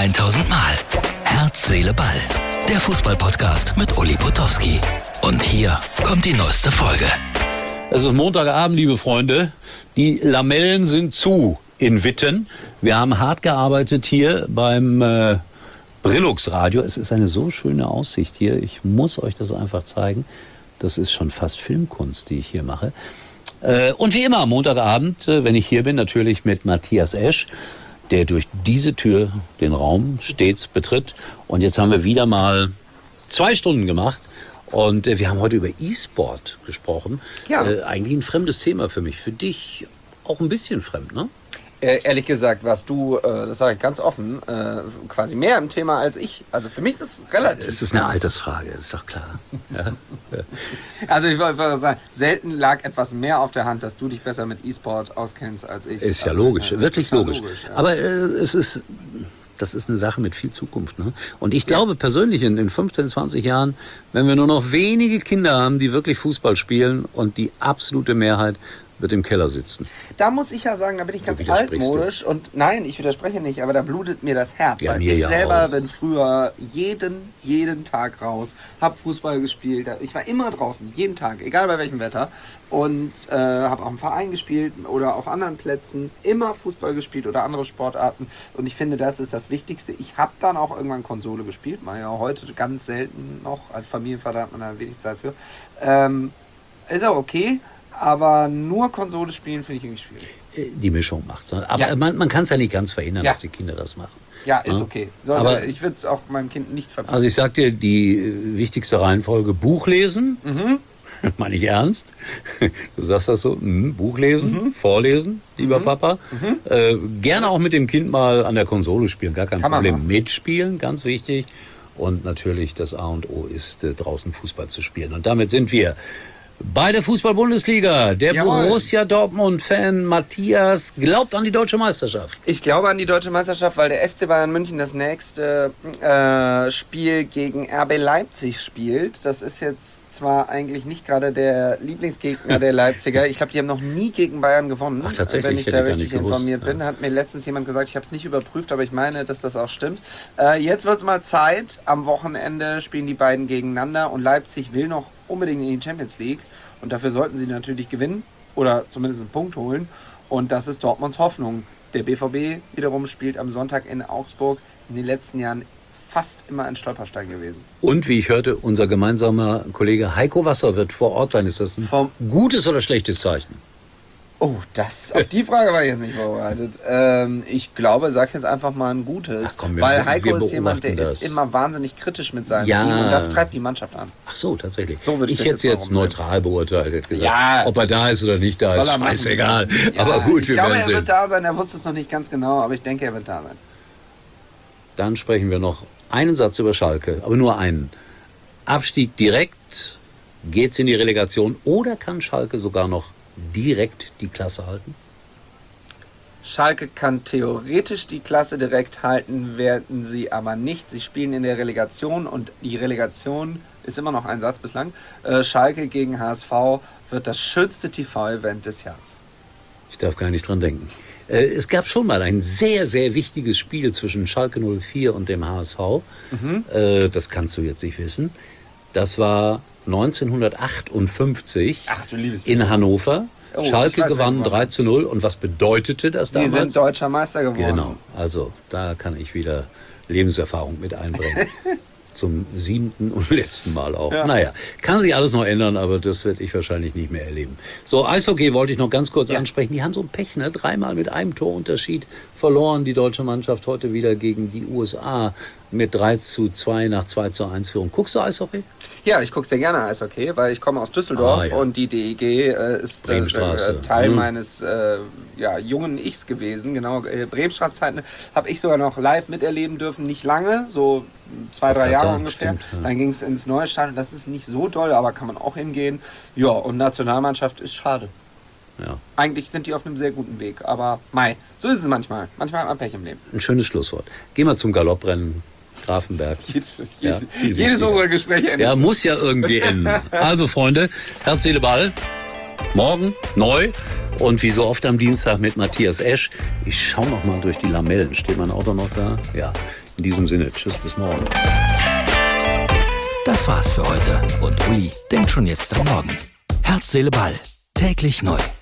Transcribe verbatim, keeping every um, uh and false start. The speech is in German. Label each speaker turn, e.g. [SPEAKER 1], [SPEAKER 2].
[SPEAKER 1] tausend Mal. Herz, Seele, Ball. Der Fußballpodcast mit Uli Potowski. Und hier kommt die neueste Folge.
[SPEAKER 2] Es ist Montagabend, liebe Freunde. Die Lamellen sind zu in Witten. Wir haben hart gearbeitet hier beim äh, Brillux Radio. Es ist eine so schöne Aussicht hier. Ich muss euch das einfach zeigen. Das ist schon fast Filmkunst, die ich hier mache. Äh, und wie immer, Montagabend, äh, wenn ich hier bin, natürlich mit Matthias Esch, der durch diese Tür den Raum stets betritt. Und jetzt haben wir wieder mal zwei Stunden gemacht. Und äh, wir haben heute über E-Sport gesprochen.
[SPEAKER 3] Ja.
[SPEAKER 2] Äh, eigentlich ein fremdes Thema für mich. Für dich auch ein bisschen fremd, ne?
[SPEAKER 3] Äh, ehrlich gesagt, warst du, äh, das sage ich ganz offen, äh, quasi mehr im Thema als ich. Also für mich ist es relativ.
[SPEAKER 2] Es ist eine Altersfrage, das ist doch klar. Ja.
[SPEAKER 3] Also ich wollte sagen, selten lag etwas mehr auf der Hand, dass du dich besser mit E-Sport auskennst als ich.
[SPEAKER 2] Ist ja
[SPEAKER 3] also,
[SPEAKER 2] logisch,
[SPEAKER 3] ja,
[SPEAKER 2] wirklich logisch.
[SPEAKER 3] logisch ja.
[SPEAKER 2] Aber äh, es ist, das ist eine Sache mit viel Zukunft. Ne? Und ich glaube persönlich, in, in fünfzehn, zwanzig Jahren, wenn wir nur noch wenige Kinder haben, die wirklich Fußball spielen und die absolute Mehrheit wird im Keller sitzen.
[SPEAKER 3] Da muss ich ja sagen, da bin ich ganz altmodisch und nein, ich widerspreche nicht, aber da blutet mir das Herz.
[SPEAKER 2] Ja,
[SPEAKER 3] weil
[SPEAKER 2] mir
[SPEAKER 3] ich
[SPEAKER 2] ja
[SPEAKER 3] selber
[SPEAKER 2] auch.
[SPEAKER 3] bin früher jeden, jeden Tag raus, hab Fußball gespielt, ich war immer draußen, jeden Tag, egal bei welchem Wetter und äh, habe auch im Verein gespielt oder auf anderen Plätzen, immer Fußball gespielt oder andere Sportarten und ich finde, das ist das Wichtigste. Ich habe dann auch irgendwann Konsole gespielt, mal ja heute ganz selten noch, als Familienvater hat man da wenig Zeit für. Ähm, ist auch okay. Aber nur Konsole spielen finde ich irgendwie schwierig.
[SPEAKER 2] Die Mischung macht's. Aber
[SPEAKER 3] Ja.
[SPEAKER 2] man, man kann es ja nicht ganz verhindern,
[SPEAKER 3] Ja.
[SPEAKER 2] dass die Kinder das machen.
[SPEAKER 3] Ja, ist
[SPEAKER 2] Ja.
[SPEAKER 3] okay. Sollte,
[SPEAKER 2] Aber-
[SPEAKER 3] ich würde es auch meinem Kind nicht verbieten.
[SPEAKER 2] Also ich sag dir, die äh, wichtigste Reihenfolge, Buch lesen,
[SPEAKER 3] Mhm.
[SPEAKER 2] meine ich ernst. Du sagst das so, mhm, Buch lesen,
[SPEAKER 3] Mhm.
[SPEAKER 2] vorlesen, lieber
[SPEAKER 3] Mhm.
[SPEAKER 2] Papa.
[SPEAKER 3] Mhm.
[SPEAKER 2] Äh, gerne auch mit dem Kind mal an der Konsole spielen, gar kein
[SPEAKER 3] Kann man
[SPEAKER 2] Problem.
[SPEAKER 3] machen.
[SPEAKER 2] Mitspielen, ganz wichtig. Und natürlich das A und O ist, äh, draußen Fußball zu spielen. Und damit sind wir bei der Fußball-Bundesliga. Der
[SPEAKER 3] Jawohl.
[SPEAKER 2] Borussia Dortmund-Fan Matthias glaubt an die deutsche Meisterschaft.
[SPEAKER 3] Ich glaube an die deutsche Meisterschaft, weil der F C Bayern München das nächste äh, Spiel gegen R B Leipzig spielt. Das ist jetzt zwar eigentlich nicht gerade der Lieblingsgegner der Leipziger. Ich glaube, die haben noch nie gegen Bayern gewonnen.
[SPEAKER 2] Ach, tatsächlich?
[SPEAKER 3] Wenn ich
[SPEAKER 2] Hätte
[SPEAKER 3] da
[SPEAKER 2] ich gar
[SPEAKER 3] richtig
[SPEAKER 2] nicht gewusst.
[SPEAKER 3] informiert bin. Hat mir letztens jemand gesagt, ich habe es nicht überprüft, aber ich meine, dass das auch stimmt. Äh, jetzt wird es mal Zeit. Am Wochenende spielen die beiden gegeneinander und Leipzig will noch unbedingt in die Champions League. Und dafür sollten sie natürlich gewinnen oder zumindest einen Punkt holen. Und das ist Dortmunds Hoffnung. Der B V B wiederum spielt am Sonntag in Augsburg. In den letzten Jahren fast immer ein Stolperstein gewesen.
[SPEAKER 2] Und wie ich hörte, unser gemeinsamer Kollege Heiko Wasser wird vor Ort sein. Ist das ein
[SPEAKER 3] Vom-
[SPEAKER 2] gutes oder schlechtes Zeichen?
[SPEAKER 3] Oh, das, auf die Frage war ich jetzt nicht vorbereitet. Ähm, ich glaube, sag jetzt einfach mal ein gutes.
[SPEAKER 2] Ach komm, wir-
[SPEAKER 3] weil Heiko
[SPEAKER 2] wir
[SPEAKER 3] ist jemand, der
[SPEAKER 2] beobachten
[SPEAKER 3] ist
[SPEAKER 2] das.
[SPEAKER 3] immer wahnsinnig kritisch mit seinem
[SPEAKER 2] Ja.
[SPEAKER 3] Team. Und das treibt die Mannschaft an.
[SPEAKER 2] Ach so, tatsächlich.
[SPEAKER 3] So würde ich
[SPEAKER 2] ich
[SPEAKER 3] das
[SPEAKER 2] hätte
[SPEAKER 3] jetzt
[SPEAKER 2] jetzt
[SPEAKER 3] mal
[SPEAKER 2] neutral beurteilt. Hätte gesagt,
[SPEAKER 3] Ja.
[SPEAKER 2] ob er da ist oder nicht da
[SPEAKER 3] Soll
[SPEAKER 2] ist,
[SPEAKER 3] er machen.
[SPEAKER 2] scheißegal.
[SPEAKER 3] Ja,
[SPEAKER 2] Aber gut,
[SPEAKER 3] ich
[SPEAKER 2] wir
[SPEAKER 3] glaube,
[SPEAKER 2] werden
[SPEAKER 3] er
[SPEAKER 2] sehen.
[SPEAKER 3] wird da sein. Er wusste es noch nicht ganz genau, aber ich denke, er wird da sein.
[SPEAKER 2] Dann sprechen wir noch einen Satz über Schalke, aber nur einen. Abstieg direkt, geht's in die Relegation oder kann Schalke sogar noch direkt die Klasse halten?
[SPEAKER 3] Schalke kann theoretisch die Klasse direkt halten, werden sie aber nicht. Sie spielen in der Relegation und die Relegation ist immer noch ein Satz bislang. Äh, Schalke gegen H S V wird das schönste T V-Event des Jahres.
[SPEAKER 2] Ich darf gar nicht dran denken. Äh, Es gab schon mal ein sehr, sehr wichtiges Spiel zwischen Schalke null vier und dem H S V.
[SPEAKER 3] Mhm.
[SPEAKER 2] Äh, Das kannst du jetzt nicht wissen. Das war neunzehnhundertachtundfünfzig
[SPEAKER 3] Ach du liebes
[SPEAKER 2] in
[SPEAKER 3] bisschen.
[SPEAKER 2] Hannover.
[SPEAKER 3] Oh, ich
[SPEAKER 2] Schalke
[SPEAKER 3] weiß,
[SPEAKER 2] gewann
[SPEAKER 3] wer du
[SPEAKER 2] drei
[SPEAKER 3] meinst.
[SPEAKER 2] zu null. Und was bedeutete das
[SPEAKER 3] Sie
[SPEAKER 2] damals?
[SPEAKER 3] sind deutscher Meister geworden.
[SPEAKER 2] Genau, also da kann ich wieder Lebenserfahrung mit einbringen. Zum siebten und letzten Mal auch.
[SPEAKER 3] Ja.
[SPEAKER 2] Naja, kann sich alles noch ändern, aber das werde ich wahrscheinlich nicht mehr erleben. So, Eishockey wollte ich noch ganz kurz
[SPEAKER 3] Ja.
[SPEAKER 2] ansprechen. Die haben so ein Pech, ne? Dreimal mit einem Torunterschied verloren die deutsche Mannschaft heute wieder gegen die U S A mit drei zu zwei nach zwei zu eins Führung. Guckst du Eishockey?
[SPEAKER 3] Ja, ich gucke sehr gerne Eishockey, weil ich komme aus Düsseldorf
[SPEAKER 2] Ah, ja.
[SPEAKER 3] und die D E G äh, ist äh,
[SPEAKER 2] Bremenstraße.
[SPEAKER 3] äh, Teil
[SPEAKER 2] Mhm.
[SPEAKER 3] meines äh, ja, jungen Ichs gewesen. Genau, äh, Bremenstraße-Zeiten habe ich sogar noch live miterleben dürfen. Nicht lange, so zwei, drei
[SPEAKER 2] grad
[SPEAKER 3] Jahre
[SPEAKER 2] sagen,
[SPEAKER 3] ungefähr.
[SPEAKER 2] stimmt, ja.
[SPEAKER 3] Dann ging es ins neue Stadion. Das ist nicht so doll, aber kann man auch hingehen. Ja, und Nationalmannschaft ist schade.
[SPEAKER 2] Ja,
[SPEAKER 3] Eigentlich sind die auf einem sehr guten Weg, aber mei, so ist es manchmal. Manchmal hat man Pech im Leben.
[SPEAKER 2] ein schönes Schlusswort. Geh mal zum Galopprennen. Grafenberg.
[SPEAKER 3] Jedes,
[SPEAKER 2] Ja,
[SPEAKER 3] jedes,
[SPEAKER 2] viel
[SPEAKER 3] jedes
[SPEAKER 2] wichtiger.
[SPEAKER 3] unserer Gespräche endet.
[SPEAKER 2] Ja, muss ja irgendwie enden. Also Freunde, Herz, Seele, Ball. Morgen neu und wie so oft am Dienstag mit Matthias Esch. Ich schaue noch mal durch die Lamellen. Steht mein Auto noch da? Ja. In diesem Sinne, tschüss, bis morgen.
[SPEAKER 1] Das war's für heute und Uli denkt schon jetzt am Morgen. Herz, Seele, Ball. Täglich neu.